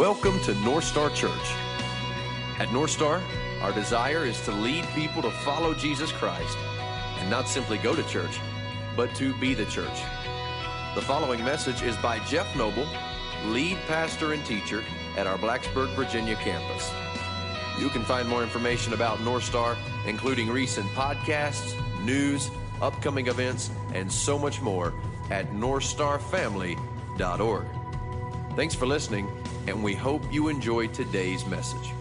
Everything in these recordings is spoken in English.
Welcome to North Star Church. At North Star, our desire is to lead people to follow Jesus Christ and not simply go to church, but to be the church. The following message is by Jeff Noble, lead pastor and teacher at our Blacksburg, Virginia campus. You can find more information about North Star, including recent podcasts, news, upcoming events, and so much more at northstarfamily.org. Thanks for listening, and we hope you enjoy today's message.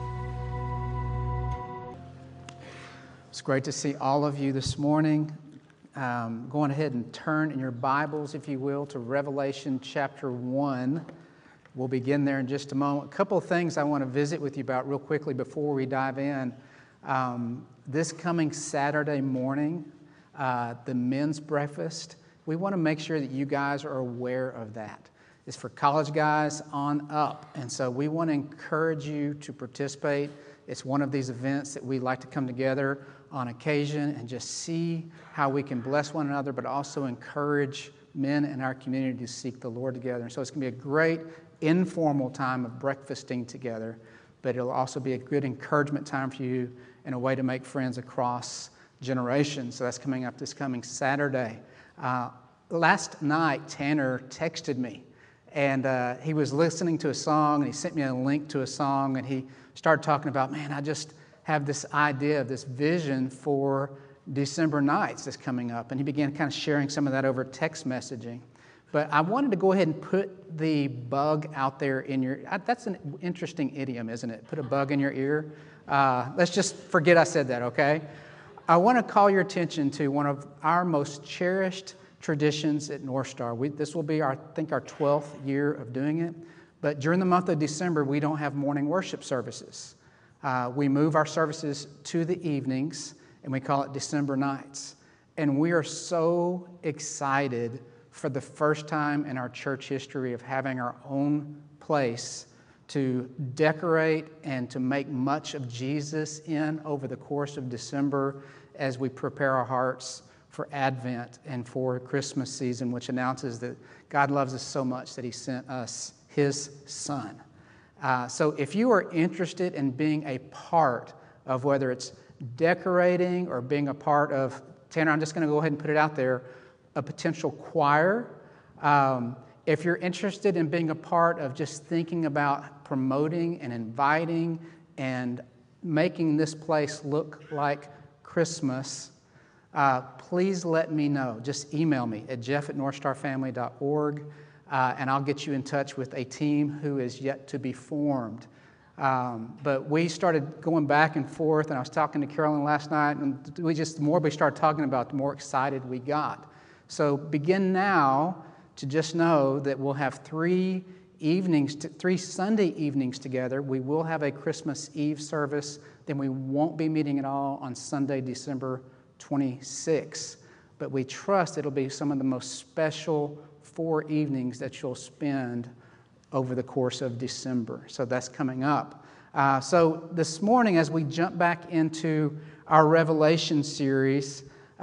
It's great to see all of you this morning. Going ahead and turn in your Bibles, if you will, to Revelation chapter 1. We'll begin there in just a moment. A couple of things I want to visit with you about real quickly before we dive in. This coming Saturday morning, the men's breakfast, we want to make sure that you guys are aware of that. It's for college guys on up, and so we want to encourage you to participate. It's one of these events that we like to come together on occasion and just see how we can bless one another, but also encourage men in our community to seek the Lord together. And so it's going to be a great informal time of breakfasting together, but it'll also be a good encouragement time for you and a way to make friends across generations. So that's coming up this coming Saturday. Last night, Tanner texted me, and he was listening to a song, and he sent me a link to a song, and he started talking about, man, I just have this idea, this vision for December nights that's coming up. And he began kind of sharing some of that over text messaging. But I wanted to go ahead and put the bug out there in your... That's an interesting idiom, isn't it? Put a bug in your ear. Let's just forget I said that, okay? I want to call your attention to one of our most cherished traditions at North Star. This will be, I think, our 12th year of doing it. But during the month of December, we don't have morning worship services. We move our services to the evenings, and we call it December nights. And we are so excited for the first time in our church history of having our own place to decorate and to make much of Jesus in over the course of December as we prepare our hearts for Advent and for Christmas season, which announces that God loves us so much that He sent us His Son. So if you are interested in being a part of whether it's decorating or being a part of, Tanner, I'm just going to go ahead and put it out there, a potential choir. If you're interested in being a part of just thinking about promoting and inviting and making this place look like Christmas, please let me know. Just email me at jeff@northstarfamily.org, and I'll get you in touch with a team who is yet to be formed. But we started going back and forth, and I was talking to Carolyn last night, and the more we started talking about, the more excited we got. So begin now to just know that we'll have three Sunday evenings together. We will have a Christmas Eve service. Then we won't be meeting at all on Sunday, December 26th. But we trust it'll be some of the most special 4 evenings that you'll spend over the course of December. So that's coming up. So this morning, as we jump back into our Revelation series,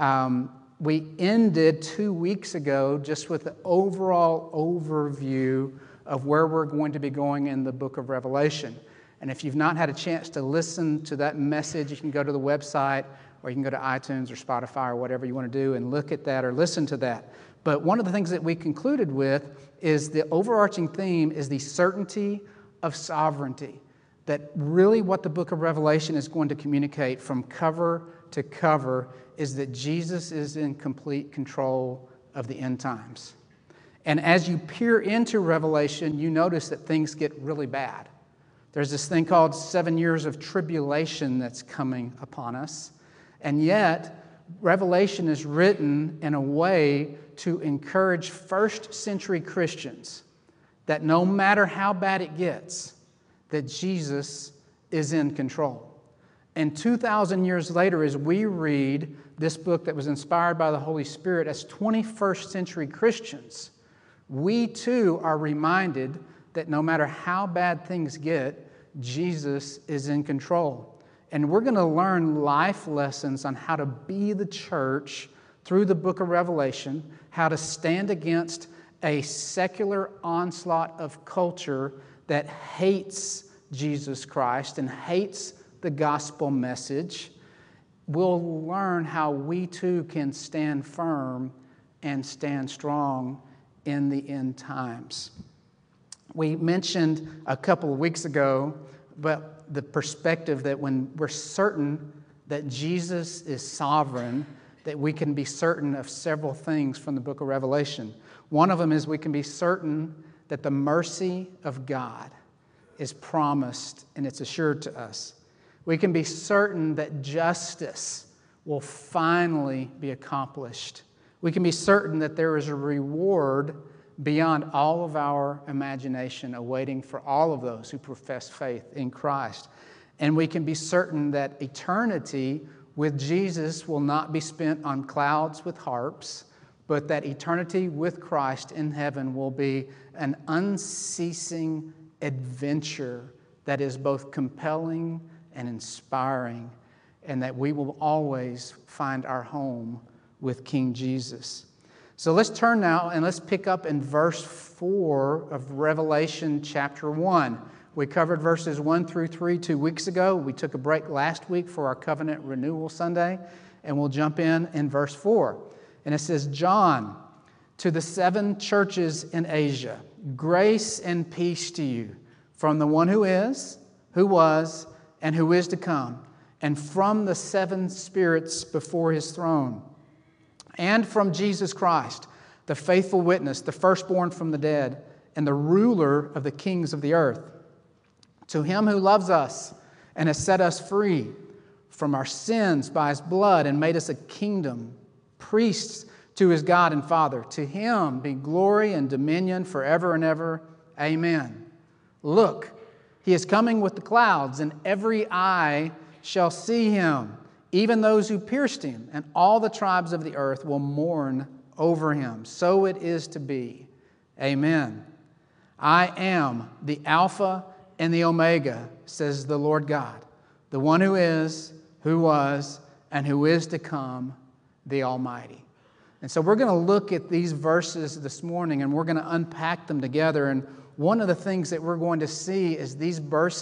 we ended 2 weeks ago just with the overall overview of where we're going to be going in the book of Revelation. And if you've not had a chance to listen to that message, you can go to the website, or you can go to iTunes or Spotify or whatever you want to do and look at that or listen to that. But one of the things that we concluded with is the overarching theme is the certainty of sovereignty. That really what the book of Revelation is going to communicate from cover to cover is that Jesus is in complete control of the end times. And as you peer into Revelation, you notice that things get really bad. There's this thing called 7 years of tribulation that's coming upon us. And yet, Revelation is written in a way to encourage first century Christians that no matter how bad it gets, that Jesus is in control. And 2,000 years later, as we read this book that was inspired by the Holy Spirit as 21st century Christians, we too are reminded that no matter how bad things get, Jesus is in control. And we're going to learn life lessons on how to be the church through the book of Revelation, how to stand against a secular onslaught of culture that hates Jesus Christ and hates the gospel message, we'll learn how we too can stand firm and stand strong in the end times. We mentioned a couple of weeks ago but the perspective that when we're certain that Jesus is sovereign, that we can be certain of several things from the book of Revelation. One of them is we can be certain that the mercy of God is promised and it's assured to us. We can be certain that justice will finally be accomplished. We can be certain that there is a reward beyond all of our imagination awaiting for all of those who profess faith in Christ. And we can be certain that eternity with Jesus will not be spent on clouds with harps, but that eternity with Christ in heaven will be an unceasing adventure that is both compelling and inspiring, and that we will always find our home with King Jesus. So let's turn now and let's pick up in verse 4 of Revelation chapter 1. We covered verses 1 through 3 2 weeks ago. We took a break last week for our Covenant Renewal Sunday, and we'll jump in verse 4. And it says, John, to the 7 churches in Asia, grace and peace to you from the one who is, who was, and who is to come, and from the 7 spirits before his throne, and from Jesus Christ, the faithful witness, the firstborn from the dead, and the ruler of the kings of the earth. To him who loves us and has set us free from our sins by his blood and made us a kingdom, priests to his God and Father. To him be glory and dominion forever and ever. Amen. Look, he is coming with the clouds, and every eye shall see him, even those who pierced him, and all the tribes of the earth will mourn over him. So it is to be. Amen. I am the Alpha and the Omega, says the Lord God, the one who is, who was, and who is to come, the Almighty. And so we're going to look at these verses this morning, and we're going to unpack them together. And one of the things that we're going to see is these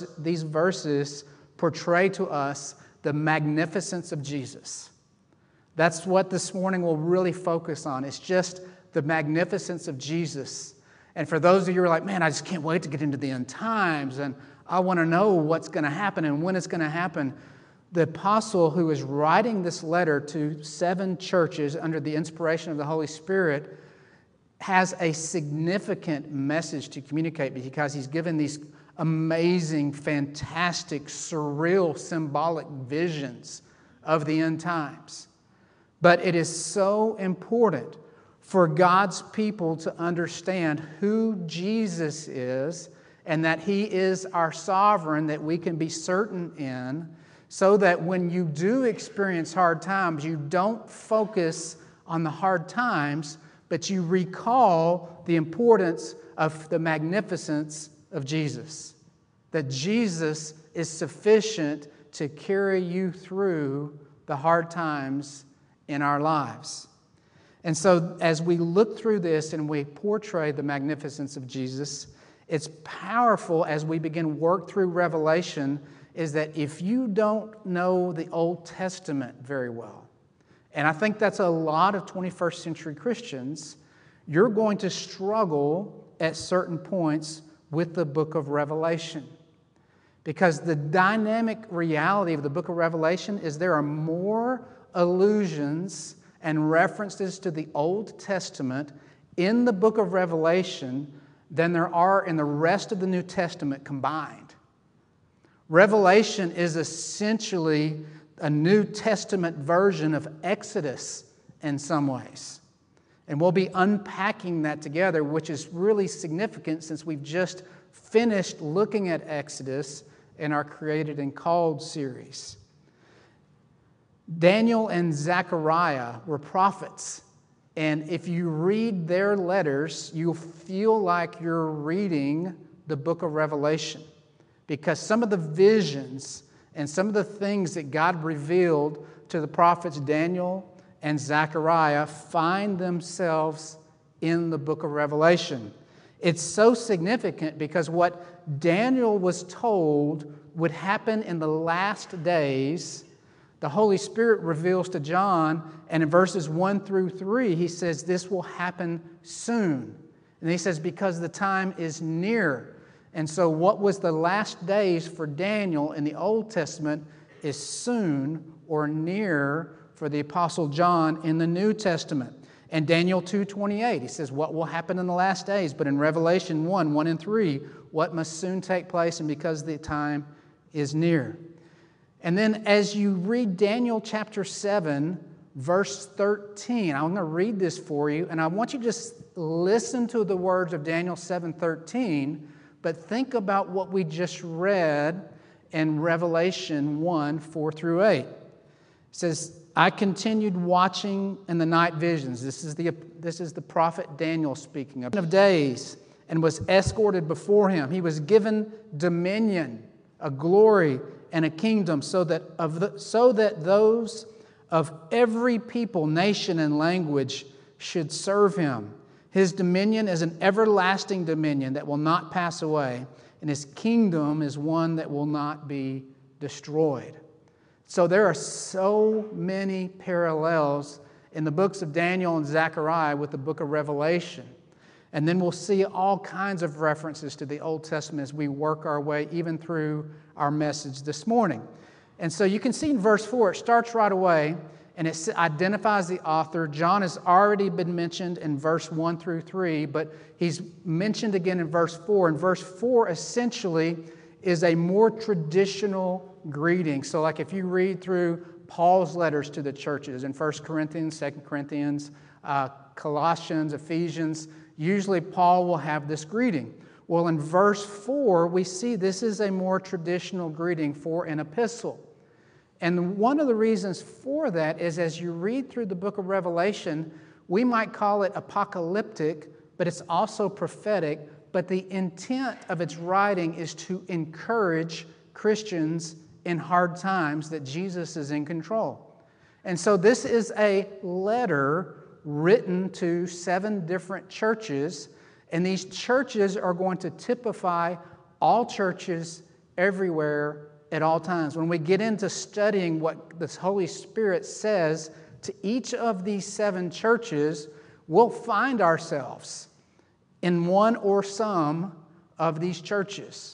verses portray to us the magnificence of Jesus. That's what this morning we'll really focus on. It's just the magnificence of Jesus. And for those of you who are like, man, I just can't wait to get into the end times, and I want to know what's going to happen and when it's going to happen, the apostle who is writing this letter to 7 churches under the inspiration of the Holy Spirit has a significant message to communicate, because he's given these amazing, fantastic, surreal, symbolic visions of the end times. But it is so important for God's people to understand who Jesus is and that he is our sovereign that we can be certain in, so that when you do experience hard times, you don't focus on the hard times, but you recall the importance of the magnificence of Jesus. That Jesus is sufficient to carry you through the hard times in our lives. And so as we look through this and we portray the magnificence of Jesus, it's powerful as we begin work through Revelation, is that if you don't know the Old Testament very well, and I think that's a lot of 21st century Christians, you're going to struggle at certain points with the book of Revelation. Because the dynamic reality of the book of Revelation is there are more allusions and references to the Old Testament in the book of Revelation than there are in the rest of the New Testament combined. Revelation is essentially a New Testament version of Exodus in some ways. And we'll be unpacking that together, which is really significant since we've just finished looking at Exodus in our Created and Called series. Daniel and Zechariah were prophets. And if you read their letters, you'll feel like you're reading the book of Revelation, because some of the visions and some of the things that God revealed to the prophets Daniel and Zechariah find themselves in the book of Revelation. It's so significant because what Daniel was told would happen in the last days, the Holy Spirit reveals to John, and in verses 1 through 3, he says this will happen soon. And he says because the time is near. And so what was the last days for Daniel in the Old Testament is soon or near for the Apostle John in the New Testament. And Daniel 2:28, he says what will happen in the last days. But in Revelation 1 and 3, what must soon take place and because the time is near. And then as you read Daniel chapter 7, verse 13, I'm going to read this for you, and I want you to just listen to the words of Daniel 7:13, but think about what we just read in Revelation 1, 4 through 8. It says, I continued watching in the night visions. This is the prophet Daniel speaking of days, and was escorted before him. He was given dominion, a glory, and a kingdom, so that those of every people, nation, and language should serve him. His dominion is an everlasting dominion that will not pass away, and his kingdom is one that will not be destroyed. So there are so many parallels in the books of Daniel and Zechariah with the book of Revelation. And then we'll see all kinds of references to the Old Testament as we work our way even through our message this morning. And so you can see in verse 4, it starts right away, and it identifies the author. John has already been mentioned in verse 1 through 3, but he's mentioned again in verse 4. And verse 4 essentially is a more traditional greeting. So like if you read through Paul's letters to the churches in 1 Corinthians, 2 Corinthians, Colossians, Ephesians, usually Paul will have this greeting. Well, in verse 4, we see this is a more traditional greeting for an epistle. And one of the reasons for that is as you read through the book of Revelation, we might call it apocalyptic, but it's also prophetic. But the intent of its writing is to encourage Christians in hard times that Jesus is in control. And so this is a letter written to 7 different churches, and these churches are going to typify all churches everywhere at all times. When we get into studying what the Holy Spirit says to each of these 7 churches, we'll find ourselves in one or some of these churches.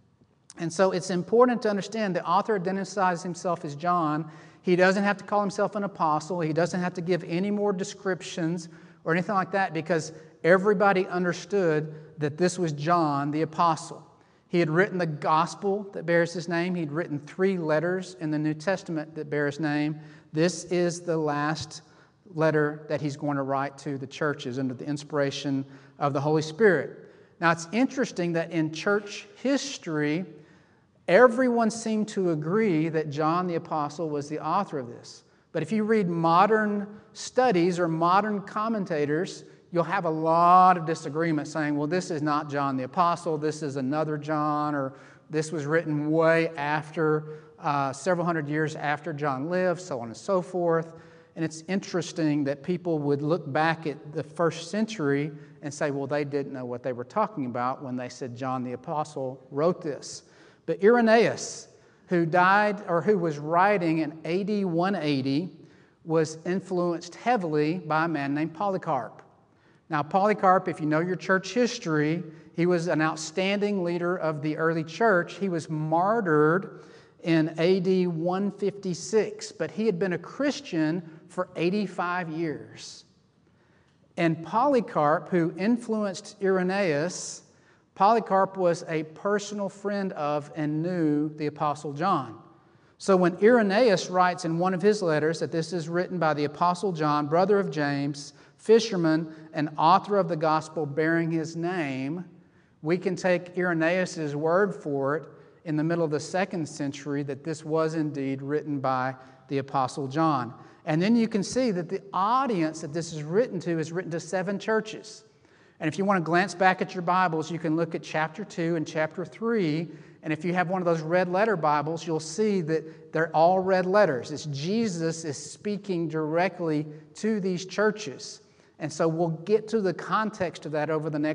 And so it's important to understand the author identifies himself as John. He doesn't have to call himself an apostle. He doesn't have to give any more descriptions or anything like that because everybody understood that this was John the apostle. He had written the gospel that bears his name. He'd written 3 letters in the New Testament that bear his name. This is the last letter that he's going to write to the churches under the inspiration of the Holy Spirit. Now, it's interesting that in church history, everyone seemed to agree that John the Apostle was the author of this. But if you read modern studies or modern commentators, you'll have a lot of disagreement saying, well, this is not John the Apostle, this is another John, or this was written way after, several hundred years after John lived, so on and so forth. And it's interesting that people would look back at the first century and say, well, they didn't know what they were talking about when they said John the Apostle wrote this. But Irenaeus, who died or who was writing in AD 180, was influenced heavily by a man named Polycarp. Now, Polycarp, if you know your church history, he was an outstanding leader of the early church. He was martyred in AD 156, but he had been a Christian for 85 years. And Polycarp, who influenced Irenaeus, Polycarp was a personal friend of and knew the Apostle John. So when Irenaeus writes in one of his letters that this is written by the Apostle John, brother of James, fisherman, and author of the gospel bearing his name, we can take Irenaeus' word for it in the middle of the 2nd century that this was indeed written by the Apostle John. And then you can see that the audience that this is written to 7 churches. And if you want to glance back at your Bibles, you can look at chapter 2 and chapter 3. And if you have one of those red letter Bibles, you'll see that they're all red letters. It's Jesus is speaking directly to these churches. And so we'll get to the context of that over the next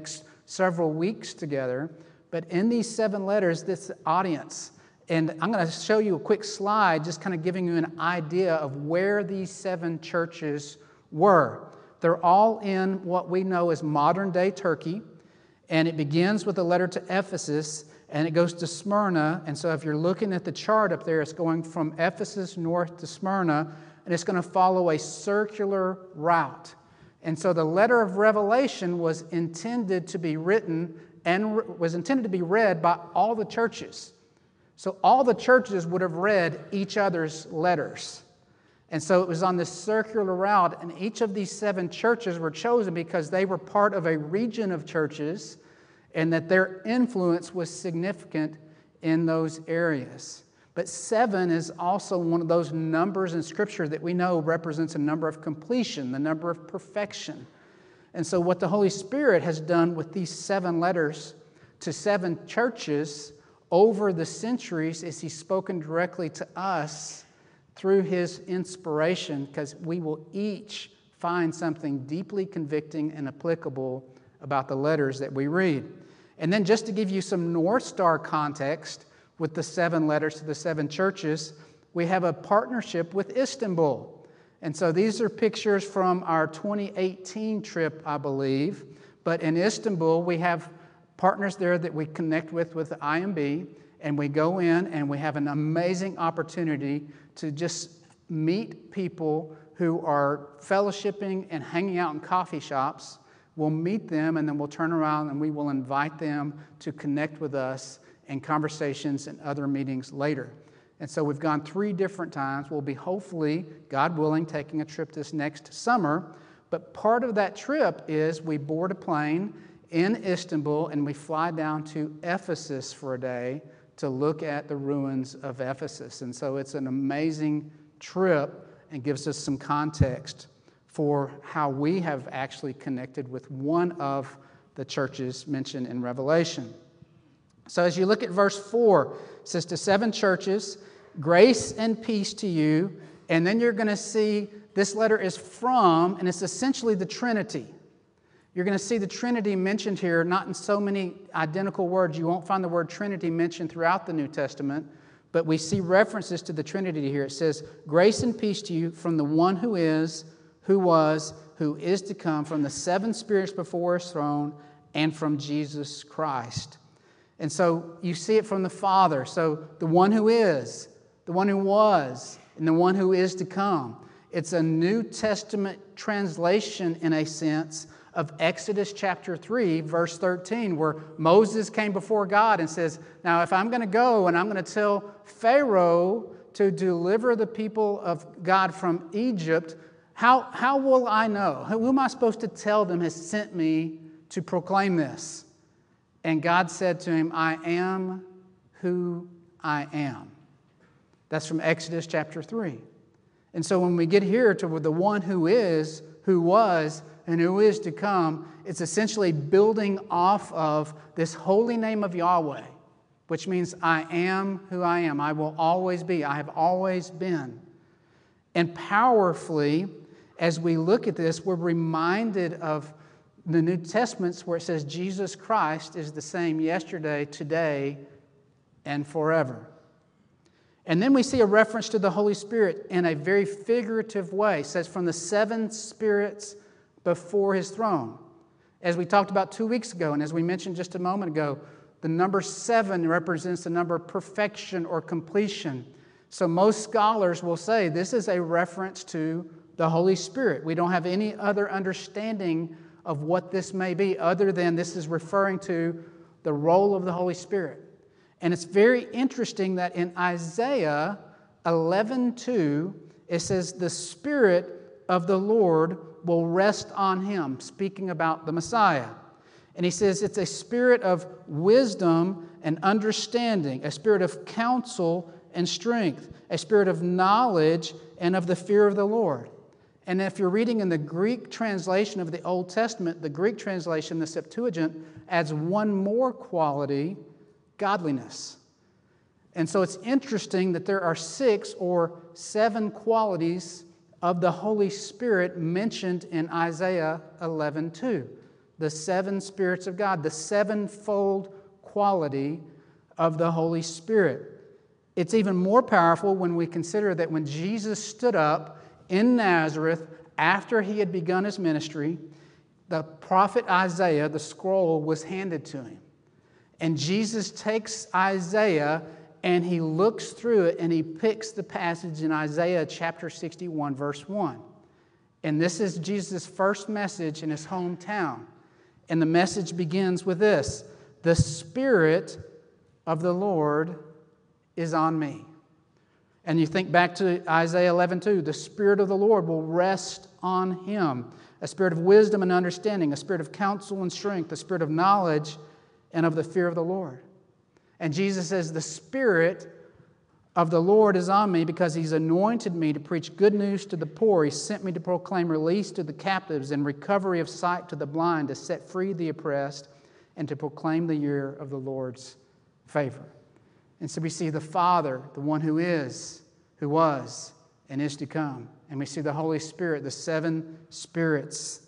several weeks together. But in these 7 letters, this audience, and I'm going to show you a quick slide just kind of giving you an idea of where these 7 churches were. They're all in what we know as modern-day Turkey, and it begins with a letter to Ephesus, and it goes to Smyrna. And so if you're looking at the chart up there, it's going from Ephesus north to Smyrna, and it's going to follow a circular route. And so the letter of Revelation was intended to be written and was intended to be read by all the churches. So all the churches would have read each other's letters. And so it was on this circular route, and each of these 7 churches were chosen because they were part of a region of churches and that their influence was significant in those areas. But 7 is also one of those numbers in Scripture that we know represents a number of completion, the number of perfection. And so what the Holy Spirit has done with these 7 letters to 7 churches over the centuries is He's spoken directly to us through His inspiration, because we will each find something deeply convicting and applicable about the letters that we read. And then just to give you some North Star context with the 7 letters to the 7 churches, we have a partnership with Istanbul. And so these are pictures from our 2018 trip, I believe. But in Istanbul, we have partners there that we connect with the IMB, and we go in and we have an amazing opportunity to just meet people who are fellowshipping and hanging out in coffee shops. We'll meet them, and then we'll turn around and we will invite them to connect with us in conversations and other meetings later. And so we've gone 3 different times. We'll be hopefully, God willing, taking a trip this next summer. But part of that trip is we board a plane in Istanbul and we fly down to Ephesus for a day to look at the ruins of Ephesus. And so it's an amazing trip and gives us some context for how we have actually connected with one of the churches mentioned in Revelation. So as you look at verse 4, it says, to 7 churches, grace and peace to you. And then you're going to see this letter is from, and it's essentially the Trinity. You're going to see the Trinity mentioned here, not in so many identical words. You won't find the word Trinity mentioned throughout the New Testament, but we see references to the Trinity here. It says, grace and peace to you from the one who is, who was, who is to come, from the 7 spirits before His throne, and from Jesus Christ. And so you see it from the Father. So the one who is, the one who was, and the one who is to come. It's a New Testament translation, in a sense, of Exodus chapter 3, verse 13, where Moses came before God and says, now if I'm going to go and I'm going to tell Pharaoh to deliver the people of God from Egypt, how will I know? Who am I supposed to tell them has sent me to proclaim this? And God said to him, I am who I am. That's from Exodus chapter 3. And so when we get here to the one who is, who was, and who is to come, it's essentially building off of this holy name of Yahweh, which means I am who I am. I will always be. I have always been. And powerfully, as we look at this, we're reminded of the New Testaments where it says Jesus Christ is the same yesterday, today, and forever. And then we see a reference to the Holy Spirit in a very figurative way. It says from the 7 spirits before His throne. As we talked about 2 weeks ago, and as we mentioned just a moment ago, the number 7 represents the number of perfection or completion. So most scholars will say this is a reference to the Holy Spirit. We don't have any other understanding of what this may be other than this is referring to the role of the Holy Spirit. And it's very interesting that in Isaiah 11:2, it says, the Spirit of the Lord will rest on Him, speaking about the Messiah. And he says it's a spirit of wisdom and understanding, a spirit of counsel and strength, a spirit of knowledge and of the fear of the Lord. And if you're reading in the Greek translation of the Old Testament, the Greek translation, the Septuagint, adds one more quality, godliness. And so it's interesting that there are 6 or 7 qualities of the Holy Spirit mentioned in Isaiah 11:2. the seven spirits of God, the sevenfold quality of the Holy Spirit. It's even more powerful when we consider that when Jesus stood up in Nazareth after he had begun his ministry, the prophet Isaiah, the scroll, was handed to him. And Jesus takes Isaiah and he looks through it and he picks the passage in Isaiah chapter 61, verse 1. And this is Jesus' first message in his hometown. And the message begins with this: "The Spirit of the Lord is on me." And you think back to Isaiah 11:2, "The Spirit of the Lord will rest on him, a spirit of wisdom and understanding, a spirit of counsel and strength, a spirit of knowledge and of the fear of the Lord." And Jesus says, "The Spirit of the Lord is on me because He's anointed me to preach good news to the poor. He sent me to proclaim release to the captives and recovery of sight to the blind, to set free the oppressed, and to proclaim the year of the Lord's favor." And so we see the Father, the one who is, who was, and is to come. And we see the Holy Spirit, the seven spirits.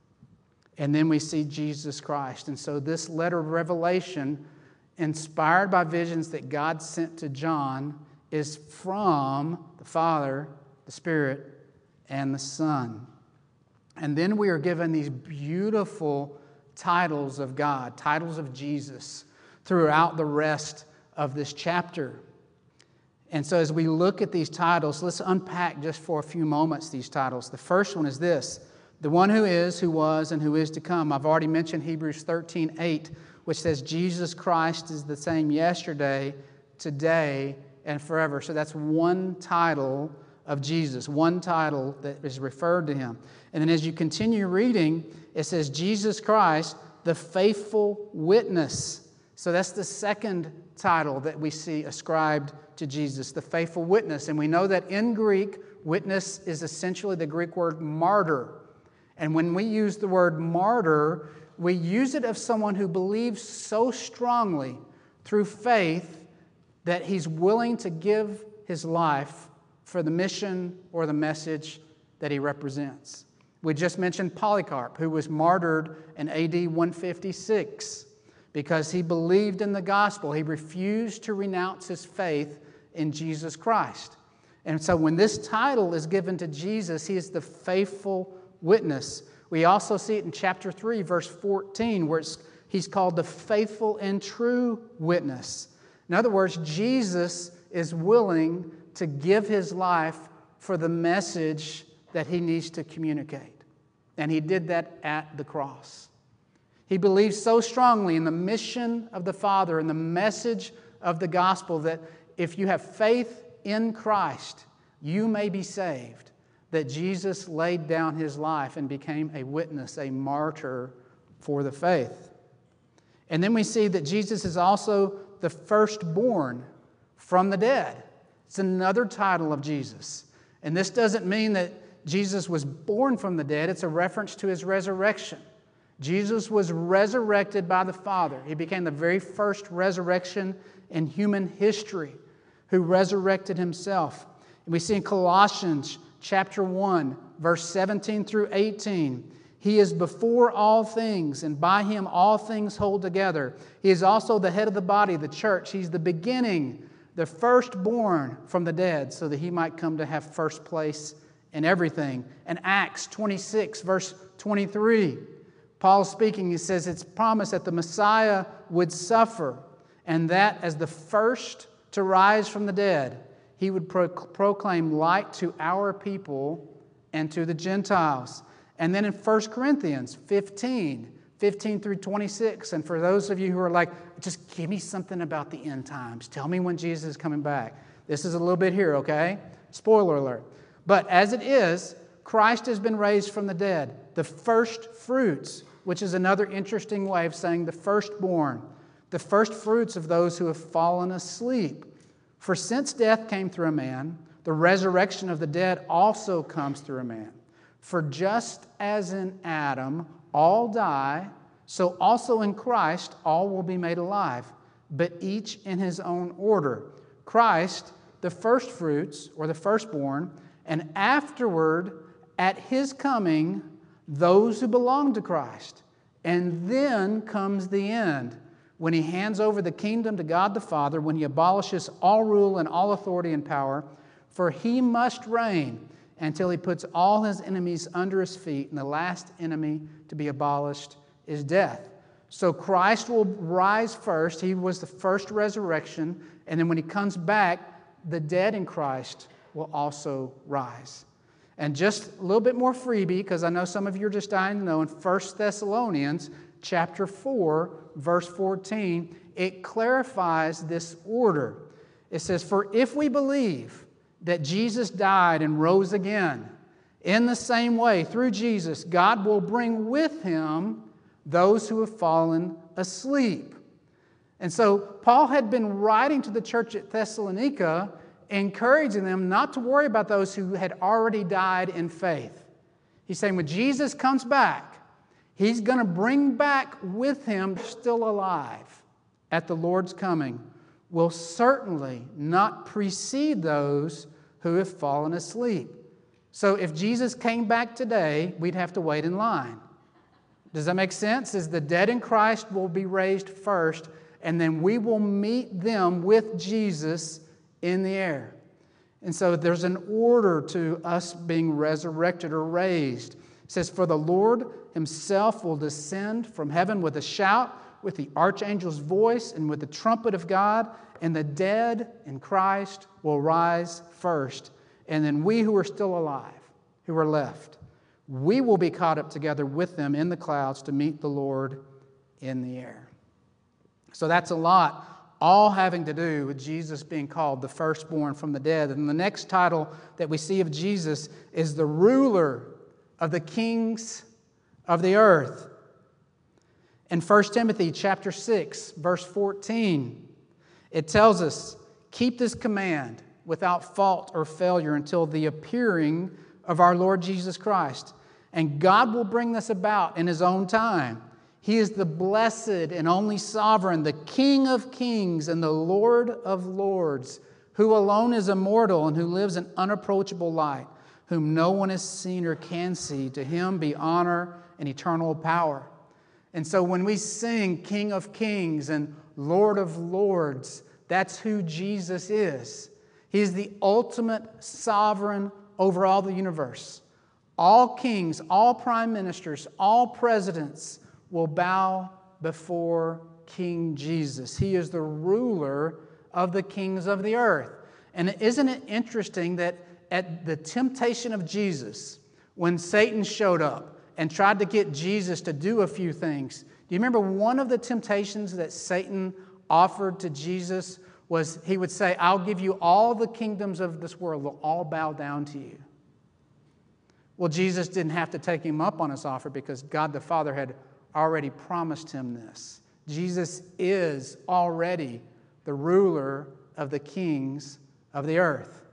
And then we see Jesus Christ. And so this letter of Revelation, inspired by visions that God sent to John, is from the Father, the Spirit, and the Son. And then we are given these beautiful titles of God, titles of Jesus, throughout the rest of this chapter. And so as we look at these titles, let's unpack just for a few moments these titles. The first one is this: the one who is, who was, and who is to come. I've already mentioned Hebrews 13:8, which says Jesus Christ is the same yesterday, today, and forever. So that's one title of Jesus, one title that is referred to him. And then as you continue reading, it says Jesus Christ, the faithful witness. So that's the second title that we see ascribed to Jesus, the faithful witness. And we know that in Greek, witness is essentially the Greek word martyr. And when we use the word martyr, we use it of someone who believes so strongly through faith that he's willing to give his life for the mission or the message that he represents. We just mentioned Polycarp, who was martyred in AD 156 because he believed in the gospel. He refused to renounce his faith in Jesus Christ. And so when this title is given to Jesus, he is the faithful witness. We also see it in chapter 3, verse 14, where he's called the faithful and true witness. In other words, Jesus is willing to give his life for the message that he needs to communicate. And he did that at the cross. He believed so strongly in the mission of the Father and the message of the gospel that if you have faith in Christ, you may be saved, that Jesus laid down his life and became a witness, a martyr for the faith. And then we see that Jesus is also the firstborn from the dead. It's another title of Jesus. And this doesn't mean that Jesus was born from the dead. It's a reference to his resurrection. Jesus was resurrected by the Father. He became the very first resurrection in human history who resurrected himself. And we see in Colossians chapter 1, verse 17 through 18, he is before all things, and by him all things hold together. He is also the head of the body, the church. He's the beginning, the firstborn from the dead, so that he might come to have first place in everything. In Acts 26, verse 23, Paul speaking, he says it's promised that the Messiah would suffer, and that as the first to rise from the dead, he would proclaim light to our people and to the Gentiles. And then in 1 Corinthians 15 through 26, and for those of you who are like, just give me something about the end times. Tell me when Jesus is coming back. This is a little bit here, okay? Spoiler alert. But as it is, Christ has been raised from the dead, the first fruits, which is another interesting way of saying the firstborn, the first fruits of those who have fallen asleep. For since death came through a man, the resurrection of the dead also comes through a man. For just as in Adam all die, so also in Christ all will be made alive, but each in his own order. Christ, the firstfruits, or the firstborn, and afterward, at his coming, those who belong to Christ. And then comes the end, when he hands over the kingdom to God the Father, when he abolishes all rule and all authority and power, for he must reign until he puts all his enemies under his feet, and the last enemy to be abolished is death. So Christ will rise first. He was the first resurrection, and then when he comes back, the dead in Christ will also rise. And just a little bit more freebie, because I know some of you are just dying to know, in 1 Thessalonians chapter 4, verse 14, it clarifies this order. It says, "For if we believe that Jesus died and rose again, in the same way, through Jesus, God will bring with him those who have fallen asleep." And so Paul had been writing to the church at Thessalonica, encouraging them not to worry about those who had already died in faith. He's saying when Jesus comes back, he's going to bring back with him, still alive at the Lord's coming, will certainly not precede those who have fallen asleep. So if Jesus came back today, we'd have to wait in line. Does that make sense? Is the dead in Christ will be raised first, and then we will meet them with Jesus in the air. And so there's an order to us being resurrected or raised. It says, "For the Lord himself will descend from heaven with a shout, with the archangel's voice, and with the trumpet of God, and the dead in Christ will rise first. And then we who are still alive, who are left, we will be caught up together with them in the clouds to meet the Lord in the air." So that's a lot, all having to do with Jesus being called the firstborn from the dead. And the next title that we see of Jesus is the ruler of the kings of the earth. In 1 Timothy chapter 6, verse 14, it tells us, "Keep this command without fault or failure until the appearing of our Lord Jesus Christ. And God will bring this about in his own time. He is the blessed and only sovereign, the King of kings and the Lord of lords, who alone is immortal and who lives in unapproachable light, whom no one has seen or can see. To him be honor and eternal power." And so when we sing King of kings and Lord of lords, that's who Jesus is. He is the ultimate sovereign over all the universe. All kings, all prime ministers, all presidents will bow before King Jesus. He is the ruler of the kings of the earth. And isn't it interesting that at the temptation of Jesus, when Satan showed up and tried to get Jesus to do a few things, do you remember one of the temptations that Satan offered to Jesus was he would say, "I'll give you all the kingdoms of this world. They'll all bow down to you." Well, Jesus didn't have to take him up on his offer because God the Father had already promised him this. Jesus is already the ruler of the kings of the earth.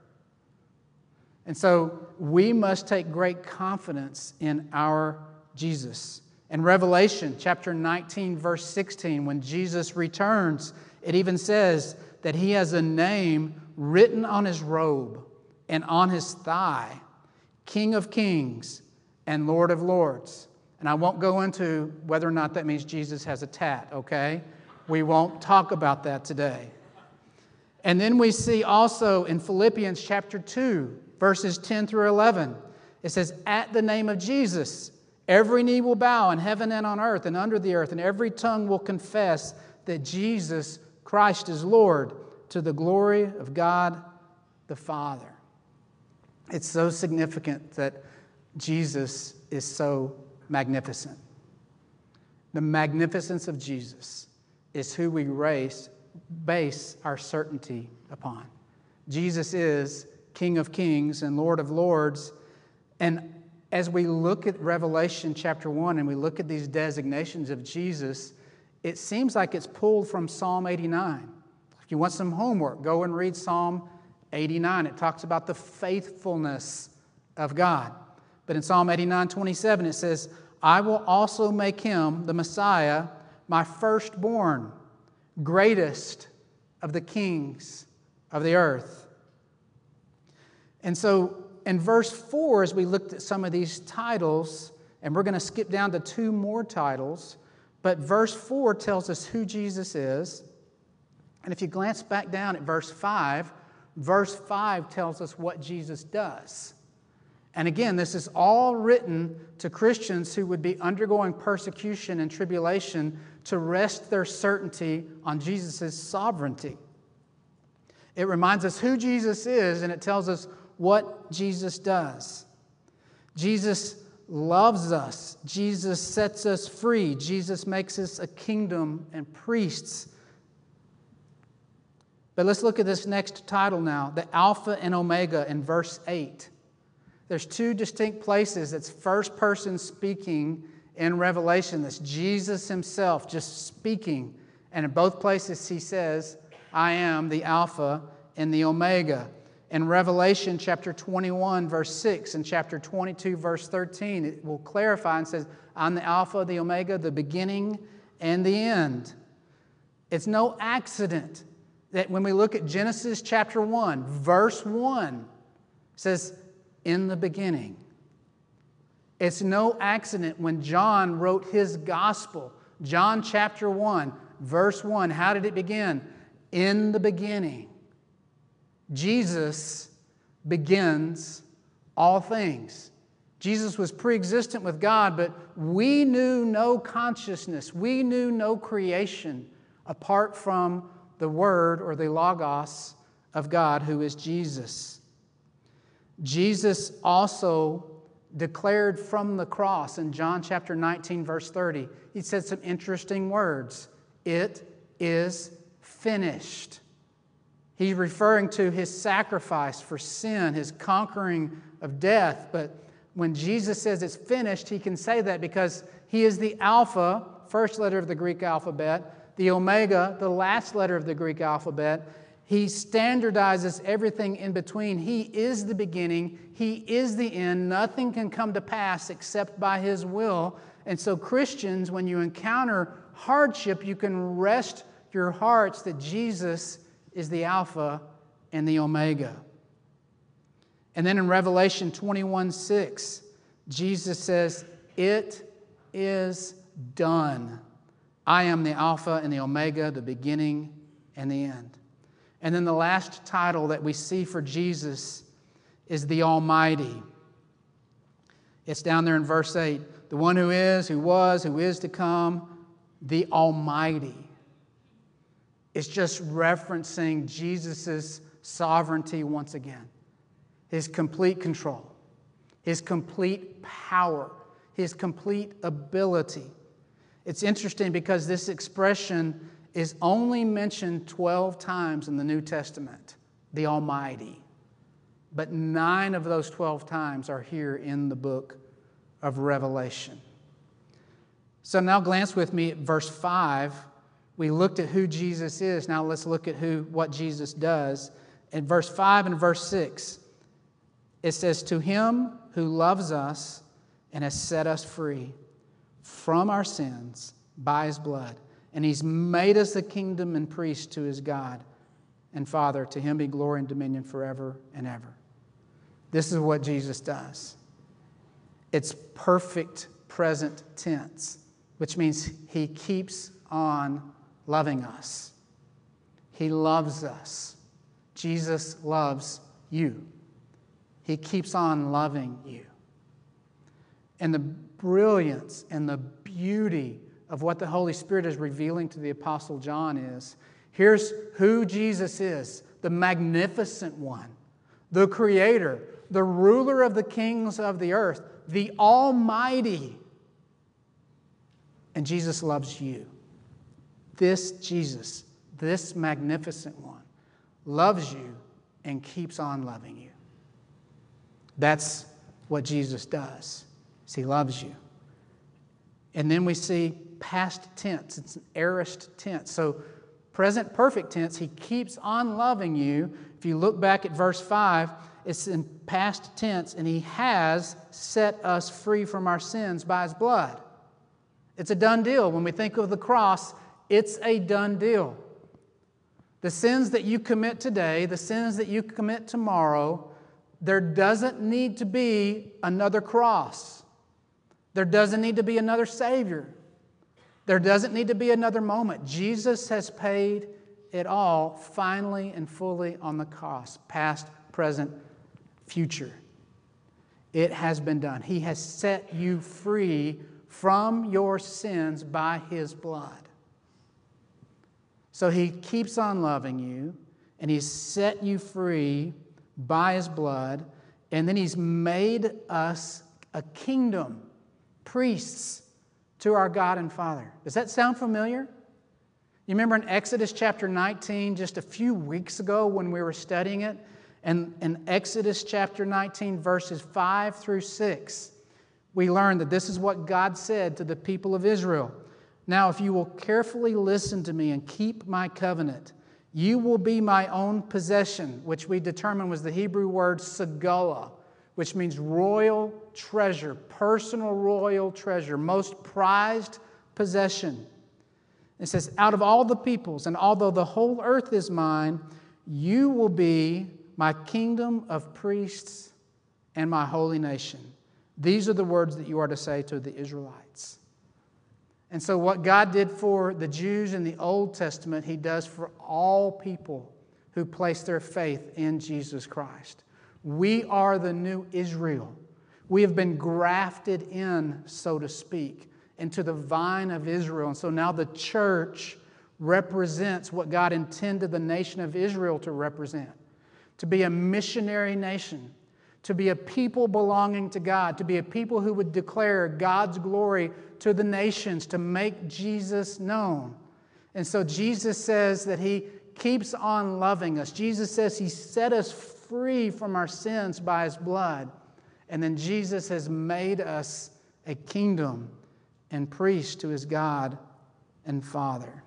And so we must take great confidence in our Jesus. In Revelation chapter 19, verse 16, when Jesus returns, it even says that he has a name written on his robe and on his thigh, King of kings and Lord of lords. And I won't go into whether or not that means Jesus has a tat, okay? We won't talk about that today. And then we see also in Philippians chapter 2, verses 10 through 11, it says, "At the name of Jesus, every knee will bow in heaven and on earth and under the earth, and every tongue will confess that Jesus Christ is Lord, to the glory of God the Father." It's so significant that Jesus is so magnificent. The magnificence of Jesus is who we base our certainty upon. Jesus is King of kings and Lord of lords. And as we look at Revelation chapter 1 and we look at these designations of Jesus, it seems like it's pulled from Psalm 89. If you want some homework, go and read Psalm 89. It talks about the faithfulness of God. But in Psalm 89:27, it says, "I will also make him, the Messiah, my firstborn, greatest of the kings of the earth." And so in verse 4, as we looked at some of these titles, and we're going to skip down to two more titles, But verse 4 tells us who Jesus is. And if you glance back down at verse 5 tells us what Jesus does. And again, this is all written to Christians who would be undergoing persecution and tribulation to rest their certainty on Jesus' sovereignty. It reminds us who Jesus is, and it tells us what Jesus does. Jesus loves us. Jesus sets us free. Jesus makes us a kingdom and priests. But let's look at this next title now, the Alpha and Omega in verse 8. There's two distinct places. It's first person speaking in Revelation. That's Jesus himself just speaking. And in both places he says, I am the Alpha and the Omega. In Revelation chapter 21, verse 6, and chapter 22, verse 13, it will clarify and says, I'm the Alpha, the Omega, the beginning and the end. It's no accident that when we look at Genesis chapter 1, verse 1, it says, in the beginning. It's no accident when John wrote his gospel, John chapter 1, verse 1, how did it begin? In the beginning. Jesus begins all things. Jesus was pre-existent with God, but we knew no consciousness. We knew no creation apart from the Word or the Logos of God, who is Jesus. Jesus also declared from the cross in John chapter 19, verse 30, he said some interesting words. It is finished. He's referring to his sacrifice for sin, his conquering of death. But when Jesus says it's finished, he can say that because he is the Alpha, first letter of the Greek alphabet, the Omega, the last letter of the Greek alphabet. He standardizes everything in between. He is the beginning. He is the end. Nothing can come to pass except by his will. And so Christians, when you encounter hardship, you can rest your hearts that Jesus is the Alpha and the Omega. And then in Revelation 21:6, Jesus says, it is done. I am the Alpha and the Omega, the beginning and the end. And then the last title that we see for Jesus is the Almighty. It's down there in verse 8. The one who is, who was, who is to come, the Almighty. It's just referencing Jesus' sovereignty once again. His complete control, his complete power, his complete ability. It's interesting because this expression is only mentioned 12 times in the New Testament, the Almighty. But 9 of those 12 times are here in the book of Revelation. So now glance with me at verse 5. We looked at who Jesus is. Now let's look at what Jesus does. In verse 5 and verse 6, it says, to him who loves us and has set us free from our sins by his blood. And he's made us a kingdom and priest to his God and Father. To him be glory and dominion forever and ever. This is what Jesus does. It's perfect present tense, which means he keeps on loving us. He loves us. Jesus loves you. He keeps on loving you. And the brilliance and the beauty of what the Holy Spirit is revealing to the Apostle John is, here's who Jesus is, the magnificent one, the Creator, the ruler of the kings of the earth, the Almighty. And Jesus loves you. This Jesus, this magnificent one, loves you and keeps on loving you. That's what Jesus does. He loves you. And then we see past tense. It's an aorist tense. So present perfect tense, he keeps on loving you. If you look back at verse 5, it's in past tense, and he has set us free from our sins by his blood. It's a done deal. When we think of the cross, it's a done deal. The sins that you commit today, the sins that you commit tomorrow, there doesn't need to be another cross. There doesn't need to be another Savior. There doesn't need to be another moment. Jesus has paid it all finally and fully on the cross, past, present, future. It has been done. He has set you free from your sins by His blood. So He keeps on loving you, and He's set you free by His blood, and then He's made us a kingdom, priests to our God and Father. Does that sound familiar? You remember in Exodus chapter 19, just a few weeks ago when we were studying it, and in Exodus chapter 19, verses 5 through 6, we learned that this is what God said to the people of Israel. Now, if you will carefully listen to me and keep my covenant, you will be my own possession, which we determined was the Hebrew word segula, which means royal treasure, personal royal treasure, most prized possession. It says, out of all the peoples, and although the whole earth is mine, you will be my kingdom of priests and my holy nation. These are the words that you are to say to the Israelites. And so what God did for the Jews in the Old Testament, He does for all people who place their faith in Jesus Christ. We are the new Israel. We have been grafted in, so to speak, into the vine of Israel. And so now the church represents what God intended the nation of Israel to represent. To be a missionary nation, to be a people belonging to God, to be a people who would declare God's glory to the nations, to make Jesus known. And so Jesus says that He keeps on loving us. Jesus says He set us free from our sins by His blood. And then Jesus has made us a kingdom and priest to His God and Father.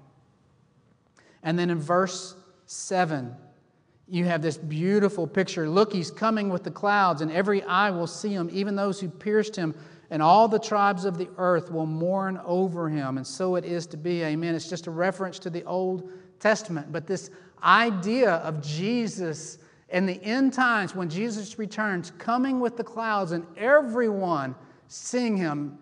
And then in verse 7, you have this beautiful picture. Look, He's coming with the clouds, and every eye will see Him, even those who pierced Him, and all the tribes of the earth will mourn over Him. And so it is to be. Amen. It's just a reference to the Old Testament. But this idea of Jesus in the end times, when Jesus returns, coming with the clouds, and everyone seeing Him,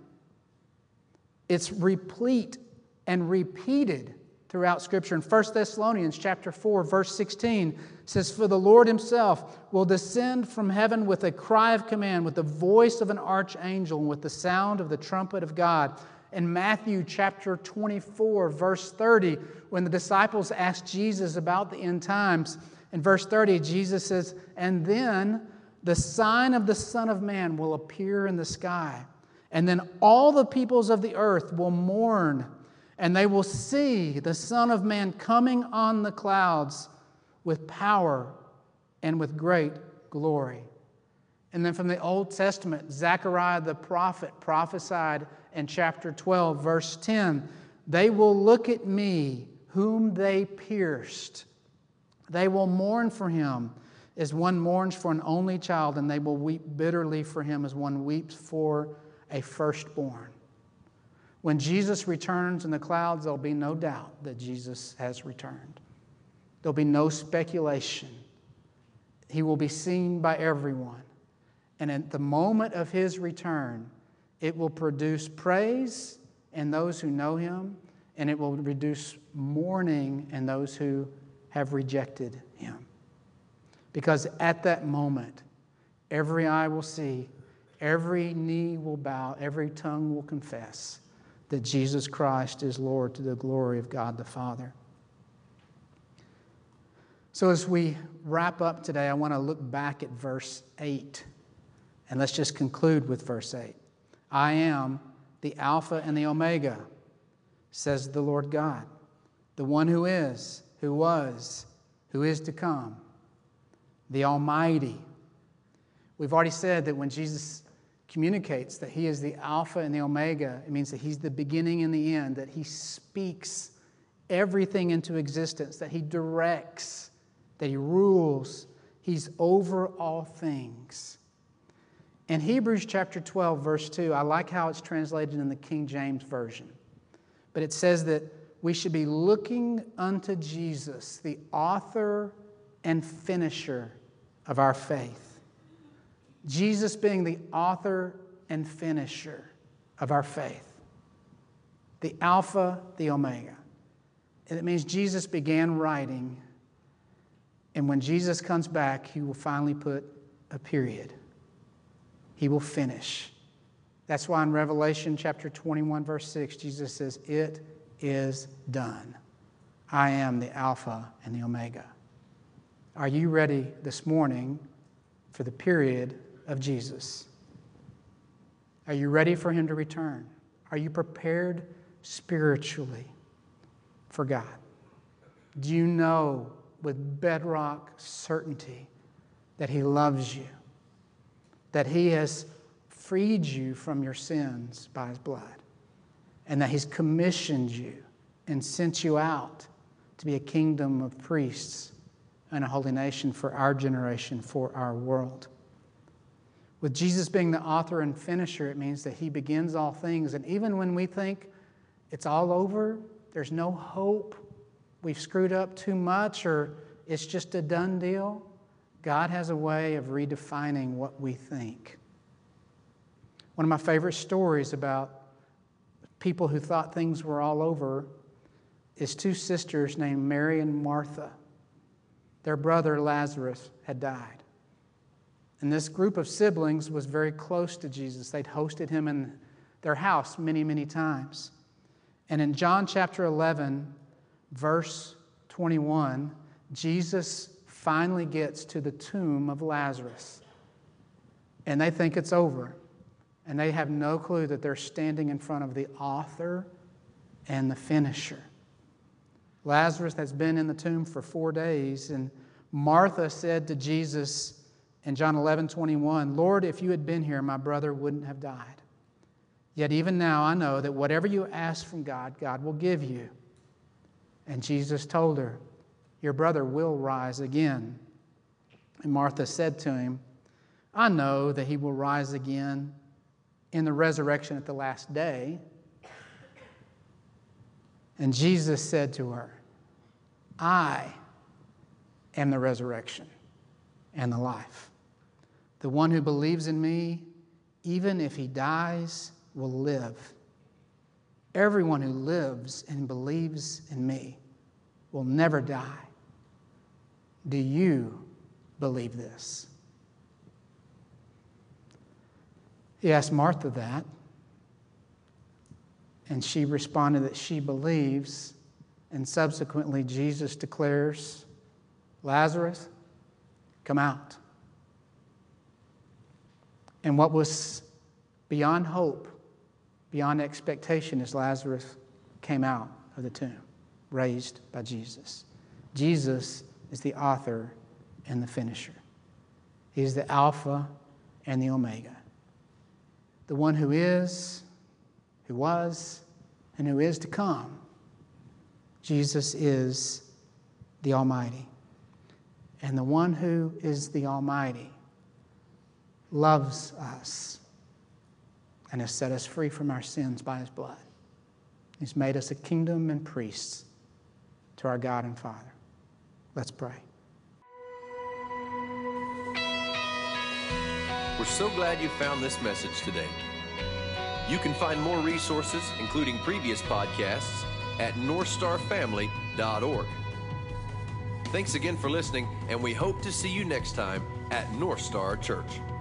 it's replete and repeated throughout Scripture. In 1 Thessalonians chapter 4, verse 16 says, for the Lord Himself will descend from heaven with a cry of command, with the voice of an archangel, and with the sound of the trumpet of God. In Matthew chapter 24, verse 30, when the disciples asked Jesus about the end times, in verse 30, Jesus says, and then the sign of the Son of Man will appear in the sky, and then all the peoples of the earth will mourn, and they will see the Son of Man coming on the clouds with power and with great glory. And then from the Old Testament, Zechariah the prophet prophesied in chapter 12, verse 10, they will look at me whom they pierced. They will mourn for Him as one mourns for an only child, and they will weep bitterly for Him as one weeps for a firstborn. When Jesus returns in the clouds, there'll be no doubt that Jesus has returned. There'll be no speculation. He will be seen by everyone. And at the moment of His return, it will produce praise in those who know Him, and it will produce mourning in those who have rejected Him. Because at that moment, every eye will see, every knee will bow, every tongue will confess that Jesus Christ is Lord, to the glory of God the Father. So as we wrap up today, I want to look back at verse 8. And let's just conclude with verse 8. I am the Alpha and the Omega, says the Lord God, the one who is, who was, who is to come, the Almighty. We've already said that when Jesus communicates that He is the Alpha and the Omega, it means that He's the beginning and the end, that He speaks everything into existence, that He directs, that He rules. He's over all things. In Hebrews chapter 12, verse 2, I like how it's translated in the King James Version. But it says that we should be looking unto Jesus, the author and finisher of our faith. Jesus being the author and finisher of our faith. the Alpha, the Omega. And it means Jesus began writing, and when Jesus comes back, he will finally put a period. He will finish. That's why in Revelation chapter 21, verse 6, Jesus says, "It is done. I am the Alpha and the Omega." Are you ready this morning for the period of Jesus? Are you ready for him to return? Are you prepared spiritually for God? Do you know with bedrock certainty that he loves you, that he has freed you from your sins by his blood, and that he's commissioned you and sent you out to be a kingdom of priests and a holy nation for our generation, for our world? With Jesus being the author and finisher, it means that he begins all things. And even when we think it's all over, there's no hope, we've screwed up too much, or it's just a done deal, God has a way of redefining what we think. One of my favorite stories about people who thought things were all over is two sisters named Mary and Martha. Their brother Lazarus had died. And this group of siblings was very close to Jesus. They'd hosted him in their house many, many times. And in John chapter 11, verse 21, Jesus finally gets to the tomb of Lazarus. And they think it's over. And they have no clue that they're standing in front of the author and the finisher. Lazarus has been in the tomb for 4 days, and Martha said to Jesus in John 11:21, "Lord, if you had been here, my brother wouldn't have died. Yet even now I know that whatever you ask from God, God will give you." And Jesus told her, "Your brother will rise again." And Martha said to him, "I know that he will rise again in the resurrection at the last day." And Jesus said to her, "I am the resurrection and the life. The one who believes in me, even if he dies, will live. Everyone who lives and believes in me will never die. Do you believe this?" He asked Martha that, and she responded that she believes, and subsequently Jesus declares, "Lazarus, come out." And what was beyond hope, beyond expectation, is Lazarus came out of the tomb, raised by Jesus. Jesus is the author and the finisher. He is the Alpha and the Omega. The one who is, who was, and who is to come. Jesus is the Almighty. And the one who is the Almighty loves us and has set us free from our sins by his blood. He's made us a kingdom and priests to our God and Father. Let's pray. We're so glad you found this message today. You can find more resources, including previous podcasts, at northstarfamily.org. Thanks again for listening, and we hope to see you next time at North Star Church.